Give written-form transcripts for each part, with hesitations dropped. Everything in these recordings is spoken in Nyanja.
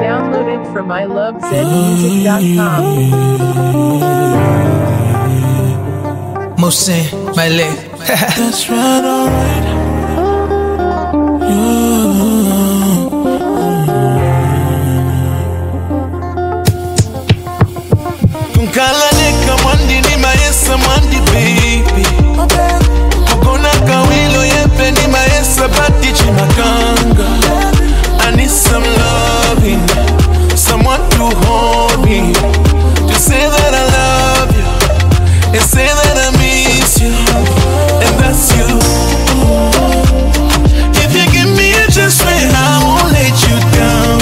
Downloaded from ilovezmusic.com. Mohsen, my leg. That's right, alright. Kunkala neka mwandi ni maesa mwandi baby. Kukona kawilo yepe ni maesa bati chimakanga. I need some loving, someone to hold me, to say that I love you, and say that I miss you, and that's you. If you give me a chance, man, I won't let you down.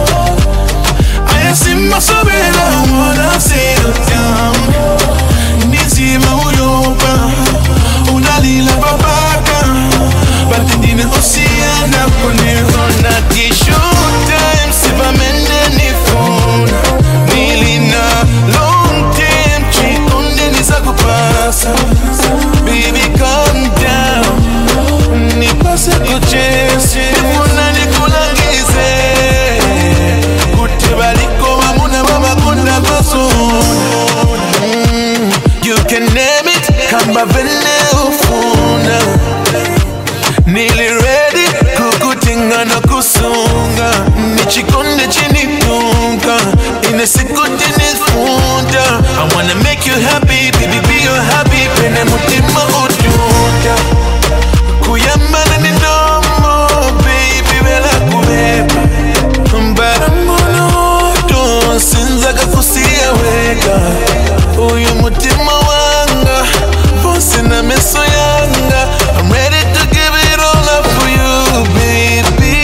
I see my soul, I wanna settle down. Nizima uyoba, unalila babaka, but didn't oceana konehona tishu time. Siva mende ni phone, nilina long time. Chikunde nizakupasa, baby calm down. Nipase kuchesi, nifuna nikulangize. Kutebaliko mamuna mama kuna basona. You can name it, kamba vene ufuna. Nili ready, kukutinga na kusunga. Nichikonde chini tunga, inesikuti nifunda. I wanna make you happy, baby, be you happy. Pene mutima utunda. Kuyambana ni nomo, baby, wela kubeba. Mbara mbono oto, sinza kafusia weka. Uyu mutima wanga, fosi na meso yanga. I'm ready to give it all up for you, baby.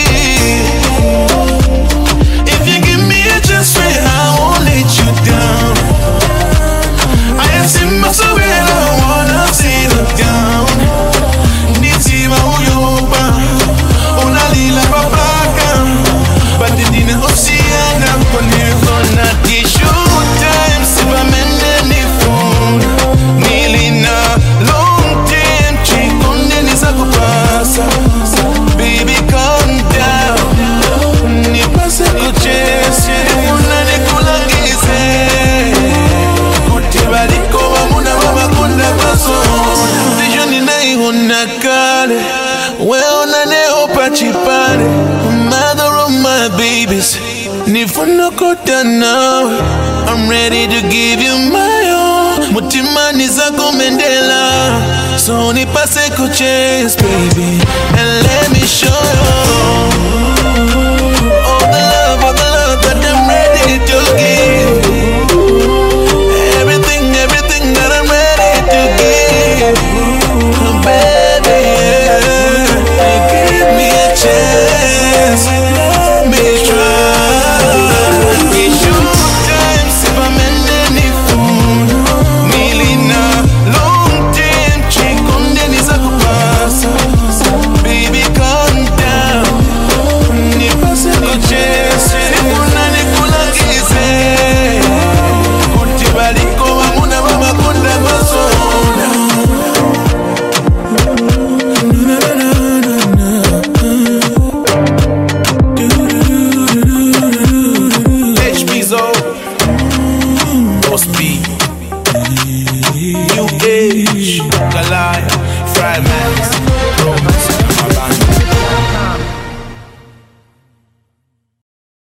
If you give me a chance, I won't let you down. I see myself where I wanna settle down. Nizima uyoba, unalila babaka, but didn't oceana konehona tishu time. Siva mende ni phone, nilina long time. Chikunde nizakupasa, baby calm down. Nipase kuchesi, nifuna nikulangize. Kutebaliko mamuna mama kuna basona. Vision ninaihona kale, weona neho pachipane. Mother of my babies, nifuna kota nawe. I'm ready to give you my all. Mutima nizako mendela, so nipase kuchesi baby, and let me show you.